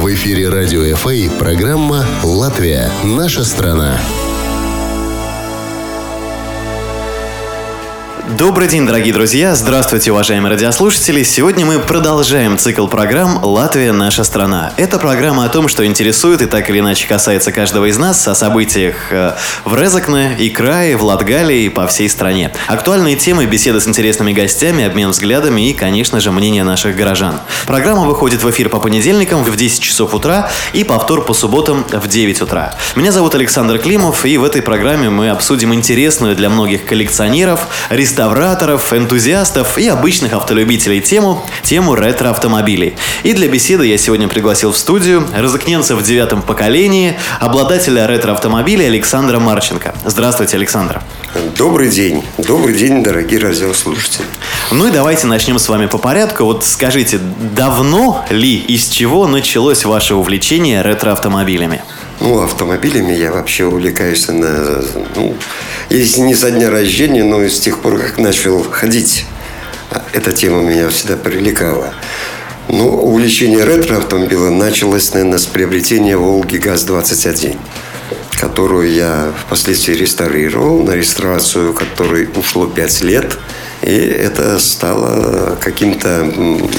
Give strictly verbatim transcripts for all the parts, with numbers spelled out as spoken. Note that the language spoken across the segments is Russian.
В эфире радио эф эй программа «Латвия. Наша страна». Добрый день, дорогие друзья! Здравствуйте, уважаемые радиослушатели! Сегодня мы продолжаем цикл программ «Латвия. Наша страна». Это программа о том, что интересует и так или иначе касается каждого из нас, о событиях в Резекне и крае, в Латгалии и по всей стране. Актуальные темы, беседы с интересными гостями, обмен взглядами и, конечно же, мнение наших горожан. Программа выходит в эфир по понедельникам в десять часов утра и повтор по субботам в девять утра. Меня зовут Александр Климов, и в этой программе мы обсудим интересную для многих коллекционеров, реставраторов, реставраторов, энтузиастов и обычных автолюбителей тему, тему ретро-автомобилей. И для беседы я сегодня пригласил в студию резекненца в девятом поколении, обладателя ретро-автомобиля Александра Марченко. Здравствуйте, Александр. Добрый день. Добрый день, дорогие радиослушатели. Ну и давайте начнем с вами по порядку. Вот скажите, давно ли и с чего началось ваше увлечение ретро-автомобилями? Ну, автомобилями я вообще увлекаюсь, на, ну, если не со дня рождения, но и с тех пор, как начал ходить. Эта тема меня всегда привлекала. Ну, увлечение ретро-автомобиля началось, наверное, с приобретения «Волги ГАЗ двадцать один», которую я впоследствии реставрировал, на реставрацию которой ушло пять лет. И это стало каким-то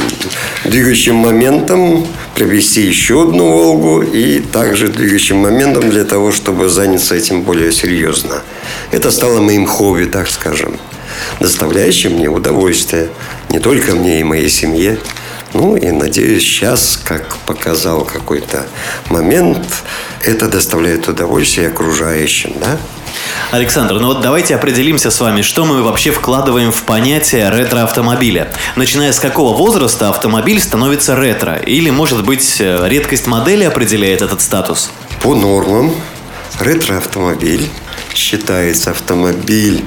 двигающим моментом приобрести еще одну «Волгу» и также двигающим моментом для того, чтобы заняться этим более серьезно. Это стало моим хобби, так скажем, доставляющим мне удовольствие не только мне и моей семье. Ну и, надеюсь, сейчас, как показал какой-то момент, это доставляет удовольствие окружающим, да? Александр, ну вот давайте определимся с вами, что мы вообще вкладываем в понятие ретро-автомобиля. Начиная с какого возраста автомобиль становится ретро? Или, может быть, редкость модели определяет этот статус? По нормам ретро-автомобиль считается автомобиль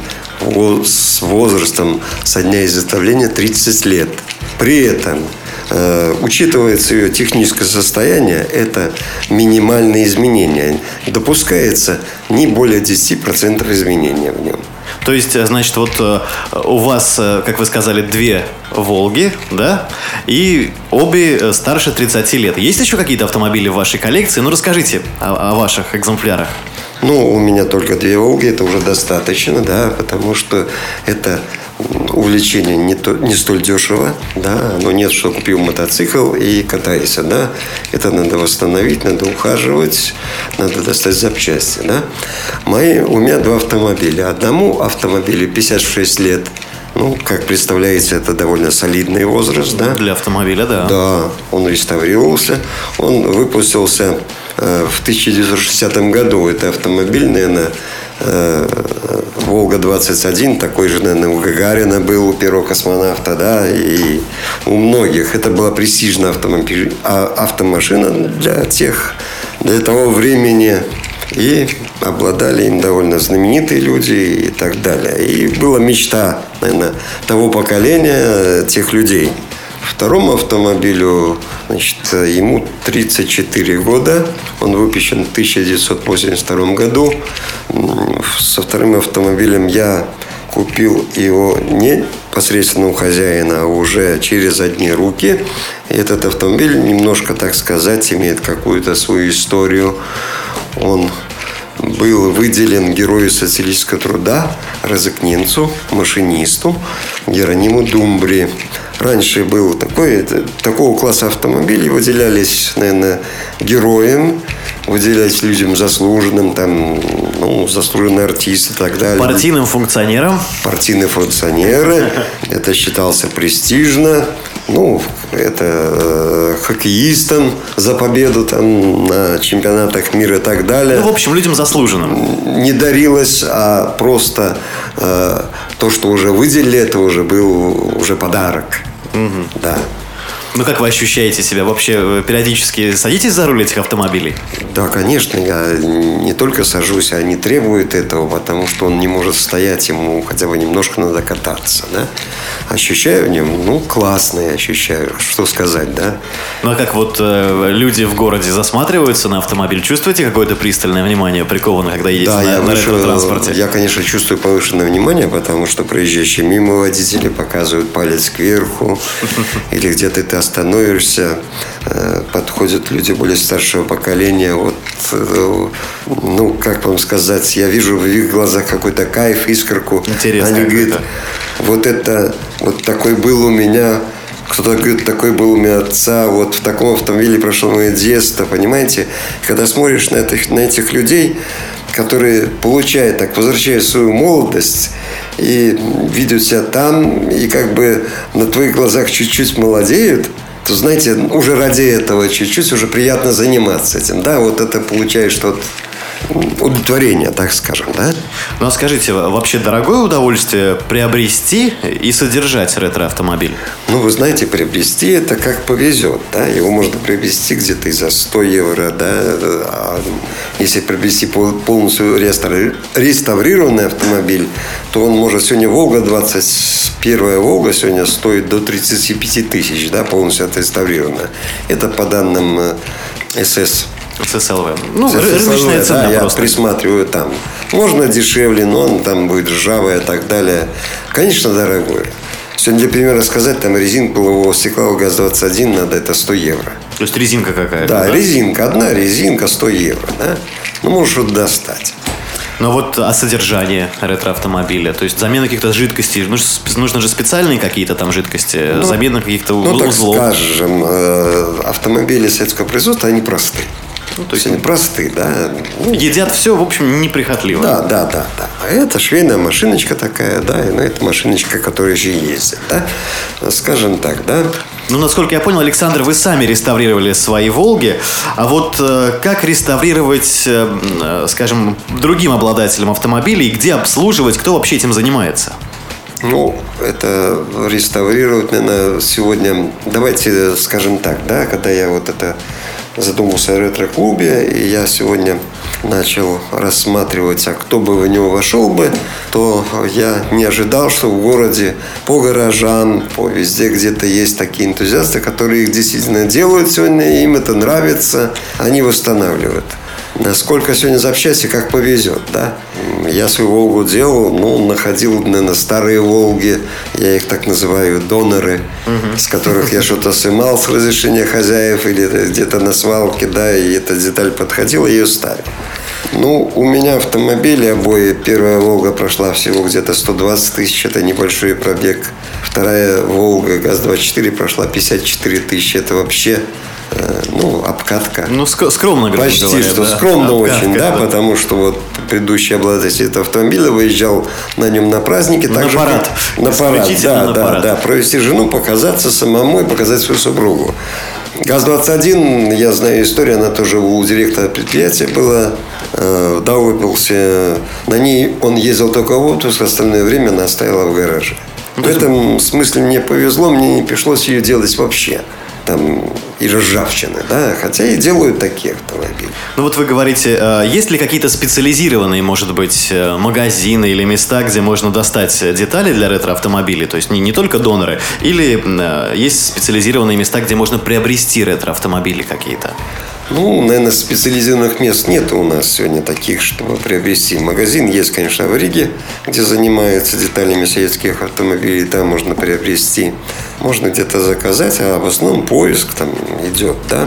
с возрастом со дня изготовления тридцать лет. При этом э, учитывается ее техническое состояние, это минимальные изменения. Допускается не более десять процентов изменения в нем. То есть, значит, вот у вас, как вы сказали, две «Волги», да? И обе старше тридцати лет. Есть еще какие-то автомобили в вашей коллекции? Ну, расскажите о, о ваших экземплярах. Ну, у меня только две «Волги», это уже достаточно, да, потому что это увлечение не, то, не столь дешево, да, но нет, что купил мотоцикл и катайся, да, это надо восстановить, надо ухаживать, надо достать запчасти, да. Мои, у меня два автомобиля. Одному автомобилю пятьдесят шесть лет. Ну, как представляете, это довольно солидный возраст, да? Для автомобиля, да. Да, он реставрировался. Он выпустился э, в тысяча девятьсот шестидесятом году. Это автомобиль, наверное, э, «Волга двадцать один», такой же, наверное, у Гагарина был, у первого космонавта, да, и у многих. Это была престижная автомобиль, а, автомашина для тех, для того времени. И обладали им довольно знаменитые люди и так далее. И была мечта, наверное, того поколения, тех людей. Второму автомобилю, значит, ему тридцать четыре года. Он выпущен в тысяча девятьсот восемьдесят втором году. Со вторым автомобилем я купил его не непосредственно у хозяина, а уже через одни руки. И этот автомобиль немножко, так сказать, имеет какую-то свою историю. Он был выделен Герою социалистического труда резекненцу, машинисту Герониму Думбри. Раньше был такой, такого класса автомобилей, выделялись, наверное, героям, выделялись людям заслуженным, там, ну, заслуженные артисты и так далее. Партийным функционерам? Партийные функционеры. Это считался престижно. Ну, это э, хоккеистам за победу там, на чемпионатах мира и так далее. Ну, в общем, людям заслуженным. Не дарилось, а просто э, то, что уже выделили, это уже был уже подарок. Угу. Да. Ну, как вы ощущаете себя? Вообще, периодически садитесь за руль этих автомобилей? Да, конечно. Я не только сажусь, а не требует этого, потому что он не может стоять, ему хотя бы немножко надо кататься, да? Ощущаю в нем, ну, классно я ощущаю. Что сказать, да? Ну, а как вот э, люди в городе засматриваются на автомобиль? Чувствуете какое-то пристальное внимание приковано, когда едете да, на, я на ретро-транспорте? Я, конечно, чувствую повышенное внимание, потому что проезжающие мимо водители показывают палец кверху, или где-то ты остановишься, подходят люди более старшего поколения. Вот, ну, как вам сказать, я вижу в их глазах какой-то кайф, искорку. Интересно. Они говорят, вот это, вот такой был у меня, кто-то говорит, такой был у меня отца, вот в таком автомобиле прошло мое детство, понимаете? Когда смотришь на этих, на этих людей, которые получают, так, возвращают свою молодость и видят себя там, и как бы на твоих глазах чуть-чуть молодеют, то, знаете, уже ради этого чуть-чуть уже приятно заниматься этим. Да, вот это получаешь что-то удовлетворение, так скажем, да? Ну, а скажите, вообще дорогое удовольствие приобрести и содержать ретро-автомобиль? Ну, вы знаете, приобрести это как повезет, да? Его можно приобрести где-то и за сто евро, да? А если приобрести полностью реставрированный автомобиль, то он может сегодня Волга, двадцать первая Волга сегодня стоит до тридцать пять тысяч, да, полностью отреставрированная. Это по данным эс эс. ССЛВ. Ну, рыночная цена, да, просто. Я присматриваю там. Можно дешевле, но он там будет ржавый и так далее. Конечно, дорогой. Сегодня, для примера сказать, там резинка лобового стекла у ГАЗ двадцать один надо, это сто евро. То есть резинка какая-то? Да, да, резинка. Одна резинка сто евро. Да? Ну, можешь вот достать. Но вот а содержание ретро-автомобиля, то есть замена каких-то жидкостей, нужно, нужно же специальные какие-то там жидкости, ну, замена каких-то ну, узлов. Ну, так скажем, автомобили советского производства, они простые. Ну, то есть они простые, да. Ну, едят все, в общем, неприхотливо. Да, да, да, да. А это швейная машиночка такая, да, и ну, это машиночка, которая еще ездит, да. Скажем так, да. Ну, насколько я понял, Александр, вы сами реставрировали свои «Волги». А вот э, как реставрировать, э, скажем, другим обладателям автомобилей, где обслуживать, кто вообще этим занимается? Ну, это реставрировать, наверное, сегодня... Давайте скажем так, да, когда я вот это задумался о ретро-клубе, и я сегодня начал рассматривать, а кто бы в него вошел бы, то я не ожидал, что в городе по гаражам, по везде где-то есть такие энтузиасты, которые их действительно делают сегодня, им это нравится, они восстанавливают. Насколько сегодня запчасти, как повезет, да. Я свою «Волгу» делал, ну, находил, наверное, старые «Волги», я их так называю, доноры, угу. с которых я что-то сымал с разрешения хозяев или где-то на свалке, да, и эта деталь подходила, и ее ставил. Ну, у меня автомобили обои. Первая «Волга» прошла всего где-то сто двадцать тысяч, это небольшой пробег. Вторая «Волга» ГАЗ двадцать четыре прошла пятьдесят четыре тысячи, это вообще... Ну, обкатка. Ну, скромно, говоря. Почти говоря, что да. скромно обкатка, очень, да, да, потому что вот предыдущий обладатель этого автомобиля выезжал на нем на праздники. На так парад. Же, на парад, да, на да, парад. да. Провести жену, показаться самому и показать свою супругу. ГАЗ двадцать один, я знаю историю, она тоже у директора предприятия была. Э, да, выпился. На ней он ездил только в отпуск, остальное время она стояла в гараже. В этом смысле мне повезло, мне не пришлось ее делать вообще. Там и ржавчины, да, хотя и делают такие автомобили. Ну вот вы говорите, есть ли какие-то специализированные, может быть, магазины или места, где можно достать детали для ретро-автомобилей, то есть не, не только доноры, или есть специализированные места, где можно приобрести ретро-автомобили какие-то? Ну, наверное, специализированных мест нет у нас сегодня таких, чтобы приобрести. Магазин есть, конечно, в Риге, где занимаются деталями советских автомобилей. Там можно приобрести, можно где-то заказать, а в основном поиск там идет, да.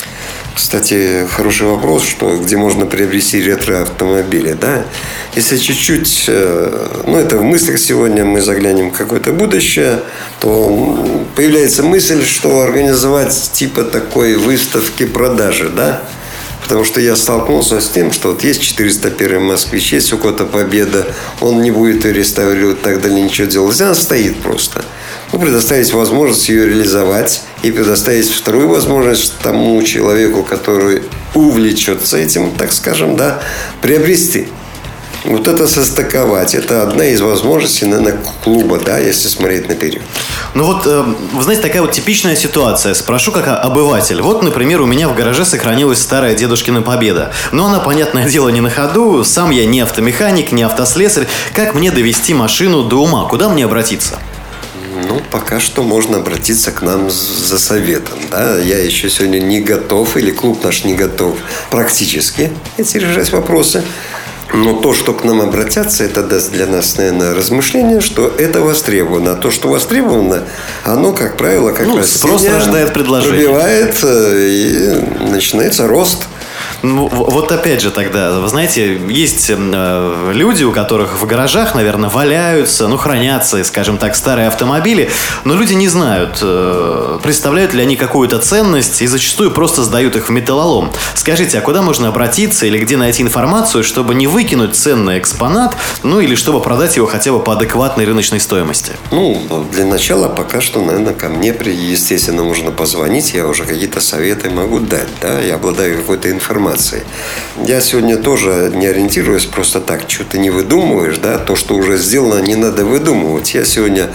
Кстати, хороший вопрос, что где можно приобрести ретро-автомобили, да. Если чуть-чуть, ну, это в мыслях сегодня, мы заглянем в какое-то будущее, то появляется мысль, что организовать типа такой выставки продажи, да. Потому что я столкнулся с тем, что вот есть четыреста первый «Москвич», есть у кого-то «Победа», он не будет ее реставрировать, так далее, ничего делать. Она стоит просто. Ну, предоставить возможность ее реализовать и предоставить вторую возможность тому человеку, который увлечется этим, так скажем, да, приобрести. Вот это состыковать. Это одна из возможностей, наверное, клуба, да, если смотреть наперед. Ну вот, вы знаете, такая вот типичная ситуация. Спрошу как обыватель. Вот, например, у меня в гараже сохранилась старая дедушкина «Победа». Но она, понятное дело, не на ходу. Сам я не автомеханик, не автослесарь. Как мне довести машину до ума? Куда мне обратиться? Ну, пока что можно обратиться к нам за советом, да. Я еще сегодня не готов, или клуб наш не готов практически эти решать вопросы. Но то, что к нам обратятся, это даст для нас, наверное, размышление, что это востребовано. А то, что востребовано, оно, как правило, как ну, раз спрос рождает предложение. Пробивает, и начинается рост. Ну, вот опять же тогда, вы знаете, есть э, люди, у которых в гаражах, наверное, валяются, ну, хранятся, скажем так, старые автомобили, но люди не знают, э, представляют ли они какую-то ценность, и зачастую просто сдают их в металлолом. Скажите, а куда можно обратиться или где найти информацию, чтобы не выкинуть ценный экспонат, ну, или чтобы продать его хотя бы по адекватной рыночной стоимости? Ну, для начала пока что, наверное, ко мне, естественно, можно позвонить, я уже какие-то советы могу дать, да, я обладаю какой-то информацией. Я сегодня тоже не ориентируюсь просто так, что ты не выдумываешь, да, то, что уже сделано, не надо выдумывать. Я сегодня,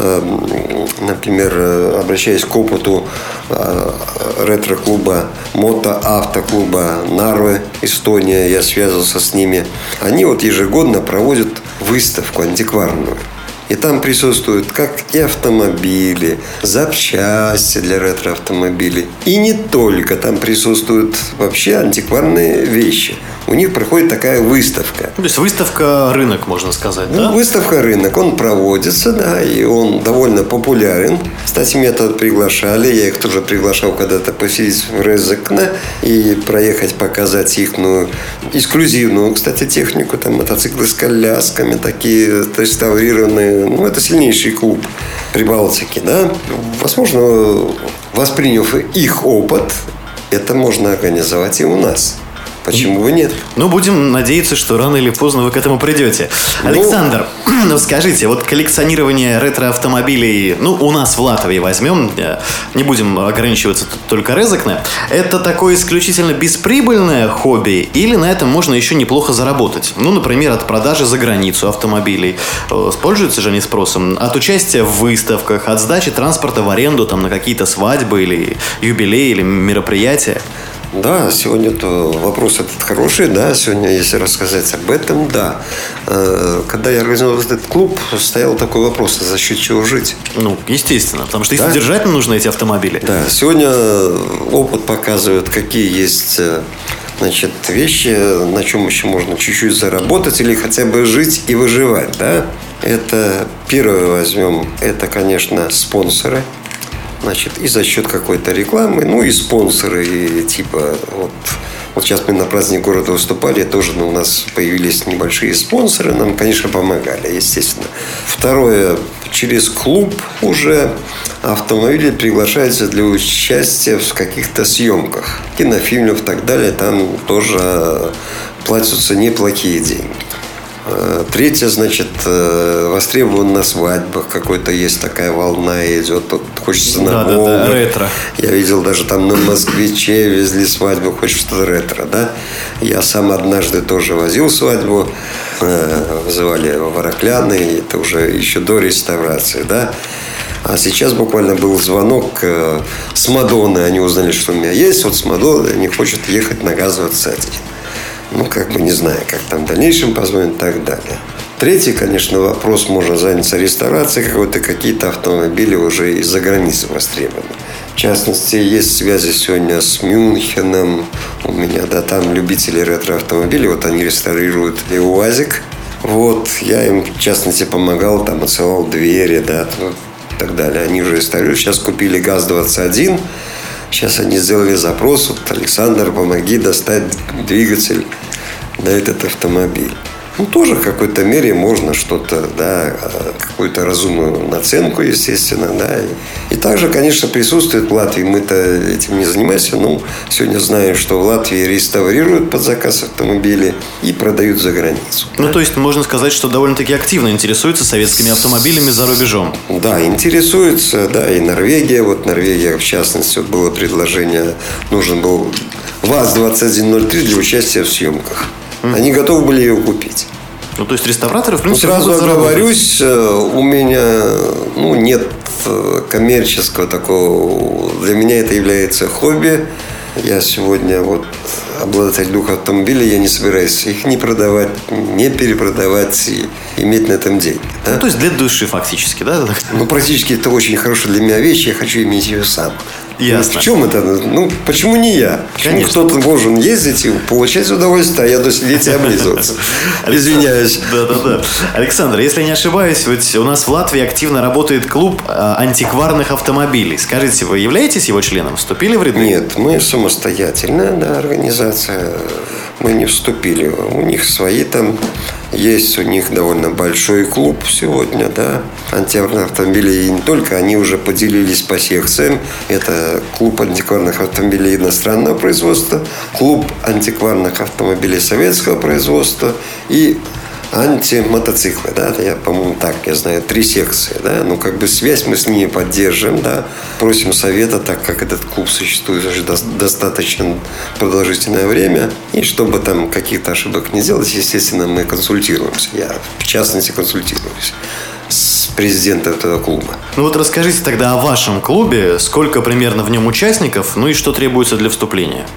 например, обращаясь к опыту ретро-клуба, мото-автоклуба Нарвы, Эстония, я связывался с ними. Они вот ежегодно проводят выставку антикварную. И там присутствуют как и автомобили, запчасти для ретро-автомобилей. И не только. Там присутствуют вообще антикварные вещи. У них проходит такая выставка. То есть выставка-рынок, можно сказать, ну, да? Выставка-рынок. Он проводится, да, и он довольно популярен. Кстати, меня туда приглашали. Я их тоже приглашал когда-то посидеть в Резекне и проехать, показать их эксклюзивную, кстати, технику. Там мотоциклы с колясками, такие реставрированные. Ну, это сильнейший клуб Прибалтики, да. Возможно, восприняв их опыт, это можно организовать и у нас. Почему бы нет? Ну, будем надеяться, что рано или поздно вы к этому придете. Ну, Александр, ну, скажите, вот коллекционирование ретро-автомобилей, ну, у нас в Латвии возьмем, не будем ограничиваться только Резекне, это такое исключительно бесприбыльное хобби или на этом можно еще неплохо заработать? Ну, например, от продажи за границу автомобилей. Пользуются же они спросом? От участия в выставках, от сдачи транспорта в аренду там, на какие-то свадьбы или юбилеи или мероприятия? Да, сегодня-то вопрос этот хороший, да, сегодня, если рассказать об этом, да. Когда я организовал этот клуб, стоял такой вопрос, за счет чего жить? Ну, естественно, потому что да? если держать, нужны эти автомобили. Да, сегодня опыт показывает, какие есть, значит, вещи, на чем еще можно чуть-чуть заработать или хотя бы жить и выживать, да. Это, первое возьмем, это, конечно, спонсоры. Значит, и за счет какой-то рекламы, ну и спонсоры, и типа вот, вот сейчас мы на праздник города выступали, тоже ну, у нас появились небольшие спонсоры, нам, конечно, помогали, естественно. Второе, через клуб уже автомобили приглашаются для участия в каких-то съемках, кинофильмов и так далее, там тоже платятся неплохие деньги. Третье, значит, востребован на свадьбах. Какой-то есть такая волна идет. Тут хочется на да, Волгу. Да, да, ретро. Я видел даже там на Москвиче везли свадьбу. Хочется что-то ретро, да? Я сам однажды тоже возил свадьбу. Вызывали Ворокляны. Это уже еще до реставрации, да? А сейчас буквально был звонок с Мадонны. Они узнали, что у меня есть. Вот с Мадонны они хотят ехать на газовый отсадки. Ну, как бы не знаю, как там в дальнейшем позвонят и так далее. Третий, конечно, вопрос, можно заняться реставрацией какой-то, какие-то автомобили уже из-за границы востребованы. В частности, есть связи сегодня с Мюнхеном. У меня, да, там любители ретро-автомобилей, вот они реставрируют и УАЗик. Вот, я им, в частности, помогал, там, отсылал двери, да, и так далее. Они уже реставрируют. Сейчас купили ГАЗ двадцать один. Сейчас они сделали запрос, вот, Александр, помоги достать двигатель на этот автомобиль. Ну, тоже в какой-то мере можно что-то, да, какую-то разумную наценку, естественно, да. И также, конечно, присутствует в Латвии, мы-то этим не занимаемся, но сегодня знаем, что в Латвии реставрируют под заказ автомобили и продают за границу. Ну, да? То есть, можно сказать, что довольно-таки активно интересуются советскими автомобилями за рубежом. Да, интересуются, да, и Норвегия, вот Норвегия, в частности, вот было предложение, нужен был ВАЗ двадцать один ноль три для участия в съемках. Они готовы были ее купить. Ну, то есть реставраторы, в принципе, ну, сразу оговорюсь, у меня ну, нет коммерческого такого. Для меня это является хобби. Я сегодня вот обладатель двух автомобилей, я не собираюсь их не продавать, не перепродавать и иметь на этом деньги. Да? Ну, то есть для души фактически, да? Ну, практически это очень хорошая для меня вещь, я хочу иметь ее сам. Ясно. В чем это? Ну, почему не я? Почему Конечно. кто-то должен ездить и получать удовольствие, а я должен сидеть и облизываться? Извиняюсь. Да-да-да. Александр, если не ошибаюсь, ведь у нас в Латвии активно работает клуб а, антикварных автомобилей. Скажите, вы являетесь его членом? Вступили в ряды? Нет, мы самостоятельная, да, организация. Мы не вступили. У них свои там есть, у них довольно большой клуб сегодня, да, антикварных автомобилей. И не только, они уже поделились по секциям. Это клуб антикварных автомобилей иностранного производства, клуб антикварных автомобилей советского производства и антимотоциклы, да, я, по-моему, так, я знаю, три секции, да, ну, как бы связь мы с ними поддерживаем, да, просим совета, так как этот клуб существует уже до- достаточно продолжительное время, и чтобы там каких-то ошибок не делать, естественно, мы консультируемся, я, в частности, консультируюсь с президентом этого клуба. Ну вот расскажите тогда о вашем клубе, сколько примерно в нем участников, ну и что требуется для вступления?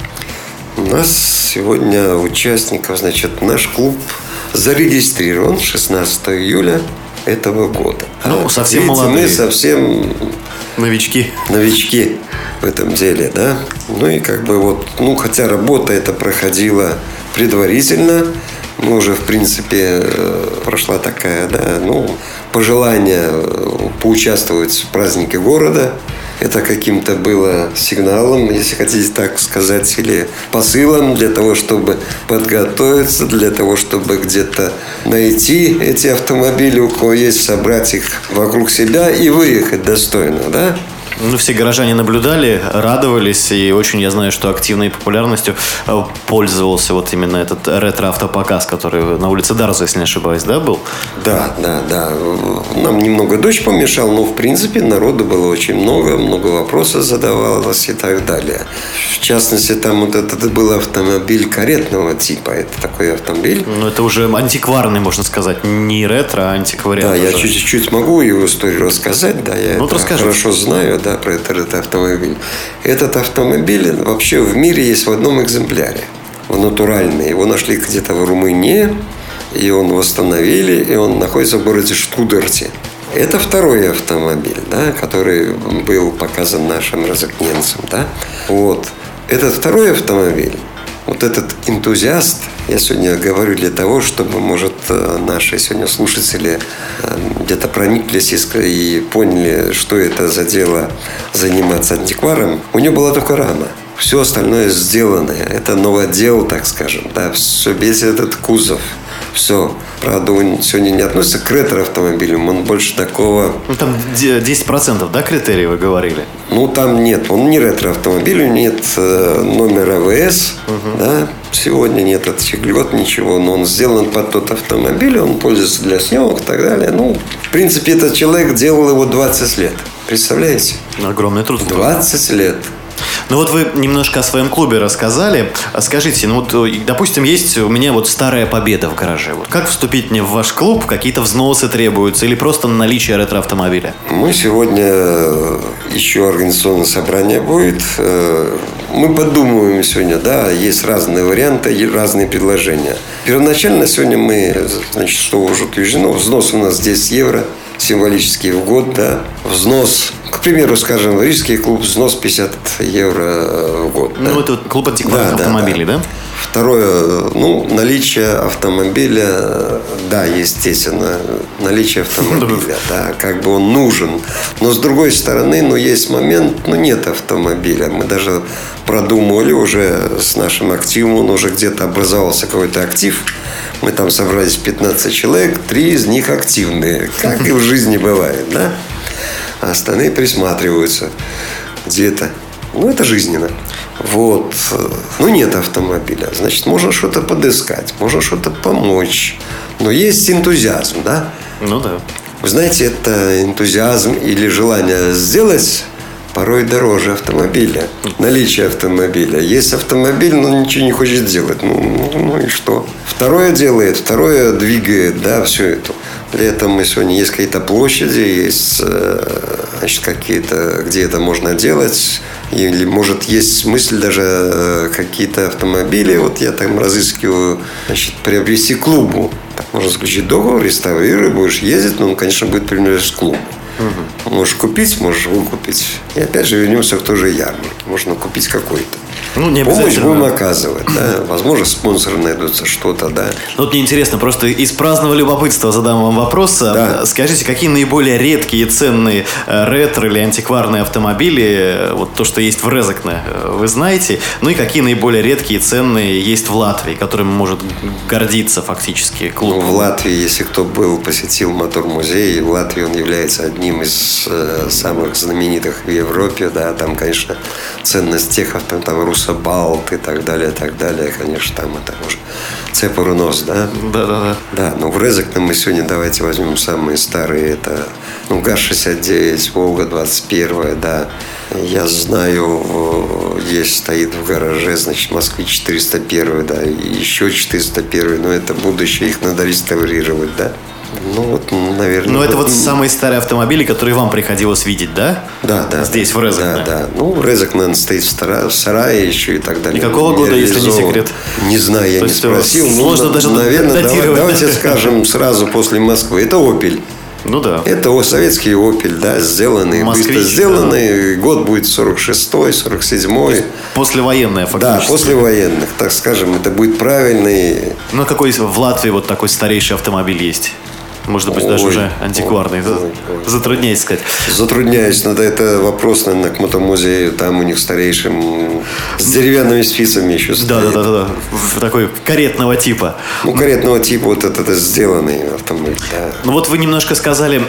У нас сегодня участников, значит, наш клуб зарегистрирован шестнадцатого июля этого года. Ну, А, совсем видите, молодые. мы совсем Новички. новички в этом деле, да. Ну и как бы вот, ну хотя работа эта проходила предварительно, мы уже в принципе прошла такая, да, ну пожелание поучаствовать в празднике города. Это каким-то было сигналом, если хотите так сказать, или посылом для того, чтобы подготовиться, для того, чтобы где-то найти эти автомобили, у кого есть, собрать их вокруг себя и выехать достойно, да? Ну, все горожане наблюдали, радовались, и очень, я знаю, что активной популярностью э, пользовался вот именно этот ретро-автопоказ, который на улице Дарзу, если не ошибаюсь, да, был? Да, да, да. Нам немного дождь помешал, но в принципе народу было очень много, много вопросов задавалось и так далее. В частности, там вот этот был автомобиль каретного типа. Это такой автомобиль. Ну, это уже антикварный, можно сказать, не ретро, а антиквариат. Да, я уже. чуть-чуть могу его историю рассказать, да, я Ну, это расскажите. хорошо знаю, да, про этот, этот автомобиль. Этот автомобиль вообще в мире есть в одном экземпляре. Он натуральный. Его нашли где-то в Румынии, и он восстановили, и он находится в городе Штутгарте. Это второй автомобиль, да, который был показан нашим разокненцам, да. Вот. Этот второй автомобиль, вот этот энтузиаст, я сегодня говорю для того, чтобы, может, наши сегодня слушатели где-то прониклись и поняли, что это за дело заниматься антикваром. У него была только рама. Все остальное сделанное. Это новодел, так скажем. Да, все, весь этот кузов. Все. Правда, он сегодня не относится к ретро-автомобилям. Он больше такого... Ну, там десять процентов, да, критерий вы говорили? Ну, там нет. Он не ретро-автомобиль. Нет э, номера ВС. Угу. Да? Сегодня нет этих льгот, ничего. Но он сделан под тот автомобиль. Он пользуется для съемок и так далее. Ну, в принципе, этот человек делал его двадцать лет. Представляете? Огромный труд. двадцать лет. Ну вот вы немножко о своем клубе рассказали. Скажите, ну вот, допустим, есть у меня вот старая Победа в гараже. Вот как вступить мне в ваш клуб? Какие-то взносы требуются? Или просто наличие ретро-автомобиля? Мы сегодня еще организационное собрание будет. Мы подумываем сегодня, да, есть разные варианты, разные предложения. Первоначально сегодня мы, значит, что уже утверждено, взнос у нас десять евро. Символический в год, да. Взнос, к примеру, скажем, в Рижский клуб, взнос пятьдесят евро в год. Ну, да. это клуб антикварных да, автомобилей, да, да? да? Второе, ну, наличие автомобиля, да, естественно, наличие автомобиля, да, как бы он нужен. Но с другой стороны, ну, есть момент, ну, нет автомобиля. Мы даже продумывали уже с нашим активом, он уже где-то образовался какой-то актив. Мы там собрались пятнадцать человек, три из них активные, как и в жизни бывает, да? А остальные присматриваются где-то. Ну, это жизненно. Вот. Ну, нет автомобиля. Значит, можно что-то подыскать, можно что-то помочь. Но есть энтузиазм, да? Ну, да. Вы знаете, это энтузиазм или желание сделать порой дороже автомобиля. Наличие автомобиля. Есть автомобиль, но ничего не хочет делать. Ну, ну, ну и что? Второе делает, второе двигает, да, все это. Для этого мы сегодня есть какие-то площади, есть, значит, какие-то, где это можно делать. Или, может, есть мысль даже какие-то автомобили. Вот я там разыскиваю, значит, приобрести клубу. Так можно заключить договор, реставрируй, будешь ездить, но он, конечно, будет принадлежать клубу. Угу. Можешь купить, можешь выкупить. И опять же вернемся к той же ярмарке. Можно купить какой-то. Ну, не помощь будем оказывать, да. Возможно, спонсоры найдутся, что-то, да. Ну, вот мне интересно, просто из праздного любопытства задам вам вопрос. Да. Скажите, какие наиболее редкие и ценные ретро или антикварные автомобили, вот то, что есть в Резекне, вы знаете? Ну и какие наиболее редкие и ценные есть в Латвии, которыми может гордиться фактически клуб? Ну, в Латвии, если кто был, посетил мотор-музей, в Латвии он является одним из э, самых знаменитых в Европе, да. Там, конечно, ценность тех автомобилей, там Русабалт и так далее, и так далее. Конечно, там это уже Цепорунос, да? Да, да, да. Да, но в Резекне мы сегодня давайте возьмем самые старые. Это ну, ГАЗ шестьдесят девять, Волга двадцать один, да. Я знаю, есть, стоит в гараже, значит, Москвич четыреста один, да, и еще четыреста один, но это будущее, их надо реставрировать, да. Ну, вот, наверное... Ну, это вот самые старые автомобили, которые вам приходилось видеть, да? Да, да. Здесь, в Резекне? Да, да. Ну, Резекне стоит в сарае еще и так далее. И какого года, если не секрет? Не знаю, я То не спросил. Сложно ну, даже наверное, датировать. Давайте скажем сразу после Москвы. Это «Опель». Ну да. Это советский «Опель», да, сделанный, Москвич, быстро сделанный. Да. Год будет сорок шестой, сорок седьмой. Послевоенная фактически. Да, послевоенных, так скажем, это будет правильный. Ну, какой в Латвии вот такой старейший автомобиль есть? Может быть, ой, даже уже антикварный. Ой, ой, ой. Затрудняюсь сказать. Затрудняюсь. Надо это вопрос, наверное, к мотомузею. Там у них старейшим с деревянными спицами еще стоит. Да, да, да, да. Такой каретного типа. Ну, каретного типа вот это, это сделанный автомобиль. Да. Ну, вот вы немножко сказали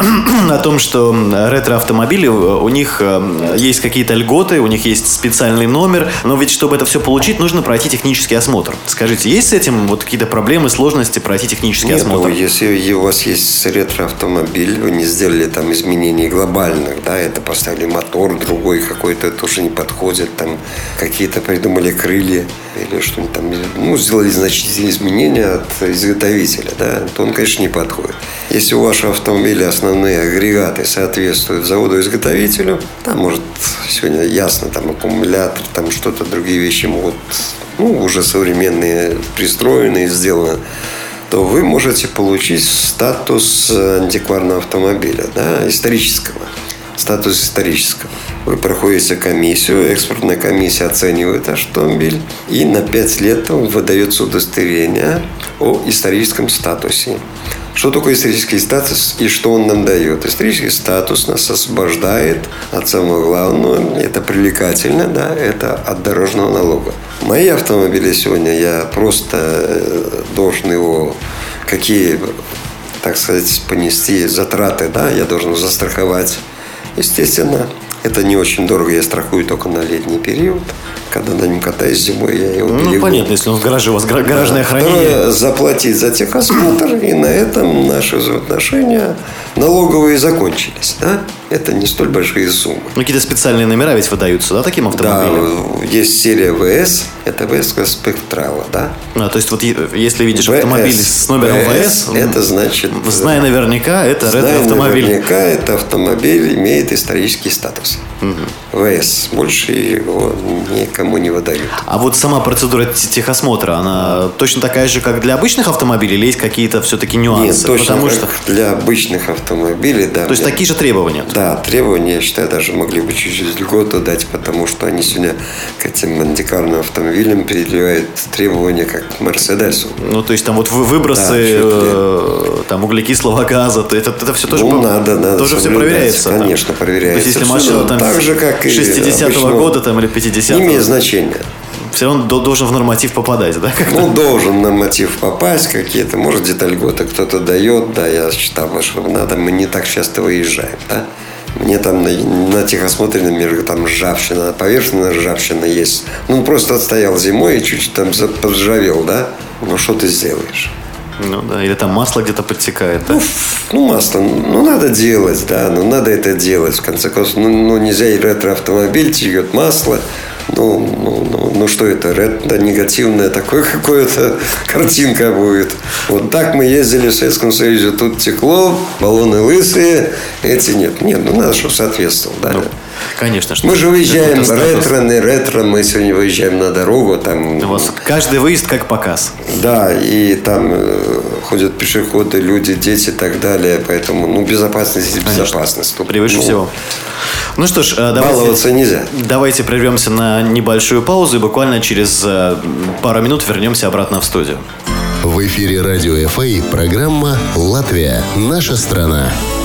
о том, что ретро-автомобили, у них есть какие-то льготы, у них есть специальный номер. Но ведь, чтобы это все получить, нужно пройти технический осмотр. Скажите, есть с этим вот какие-то проблемы, сложности пройти технический Нет, осмотр? Ну, если у вас есть ретро-автомобиль, вы не сделали там изменений глобальных, да, это поставили мотор другой какой-то, тоже не подходит, там какие-то придумали крылья или что-нибудь там, ну, сделали значительные изменения от изготовителя, да, то он, конечно, не подходит. Если у вашего автомобиля основные агрегаты соответствуют заводу-изготовителю, там, может, сегодня ясно, там, аккумулятор, там, что-то, другие вещи могут, ну, уже современные, пристроенные, сделаны, то вы можете получить статус антикварного автомобиля, да, исторического. Статус исторического. Вы проходите комиссию, экспортная комиссия оценивает автомобиль, и на пять лет вам выдается удостоверение о историческом статусе. Что такое исторический статус и что он нам дает? Исторический статус нас освобождает от самого главного, это привлекательно, да, это от дорожного налога. Мои автомобили сегодня, я просто должен его, какие, так сказать, понести затраты, да, я должен застраховать. Естественно, это не очень дорого, я страхую только на летний период. Когда на нем катаюсь зимой, я его берегу. Ну, понятно, если он в гараже, у вас гаражное да. хранение. Второе, заплатить за техосмотр, и на этом наши взаимоотношения налоговые закончились. Да? Это не столь большие суммы. Ну, какие-то специальные номера ведь выдаются, да, таким автомобилям? Да, есть серия ВС, это ВС Спектрала, да. А, то есть, вот если видишь ВС, автомобиль с номером ВС, это значит... Зная наверняка, это ретро-автомобиль. наверняка, это автомобиль имеет исторический статус. Угу. ВС. Больше его никому не выдают. А вот сама процедура техосмотра, она точно такая же, как для обычных автомобилей, или есть какие-то все-таки нюансы? Нет, точно Потому как что... для обычных автомобилей, да. То есть, такие же требования? Да, требования, я считаю, даже могли бы чуть-чуть льготу дать, потому что они сегодня к этим антикварным автомобилям предъявляют требования, как к Мерседесу. Ну, то есть, там вот выбросы, да, э, там углекислого газа, то это, это все тоже, ну, надо, надо тоже все проверяется? Конечно, там. проверяется. То есть, если машина там так же, как и шестидесятого года там, или пятидесятого, не имеет значения. Все равно должен в норматив попадать, да? Как-то? Ну, должен в норматив попасть какие-то. Может, деталь льготы кто-то дает, да, я считал, что надо, мы не так часто выезжаем, да. Мне там на, на техосмотре, например, там ржавчина, поверхностная ржавчина есть. Ну, просто отстоял зимой и чуть-чуть там подржавел, да. Ну, что ты сделаешь? Ну да, или там масло где-то подтекает, да? Ну, ну масло, ну надо делать, да, ну надо это делать. В конце концов, ну, ну нельзя и ретро-автомобиль течет масло. Ну, ну, ну, ну что это, ретро негативная такое какое-то картинка будет. Вот так мы ездили в Советском Союзе, тут текло, баллоны лысые, эти нет. Нет, ну надо, чтобы соответствовал, да. Ну, Конечно. Что мы же выезжаем статус. ретро, не ретро. Мы сегодня выезжаем на дорогу. Там, У вас каждый выезд как показ. Да, и там э, ходят пешеходы, люди, дети и так далее. Поэтому, ну, безопасность есть безопасность. Превыше ну, всего. Ну что ж, давайте, баловаться нельзя. Давайте прервемся на небольшую паузу и буквально через пару минут вернемся обратно в студию. В эфире Радио ФА программа «Латвия. Наша страна».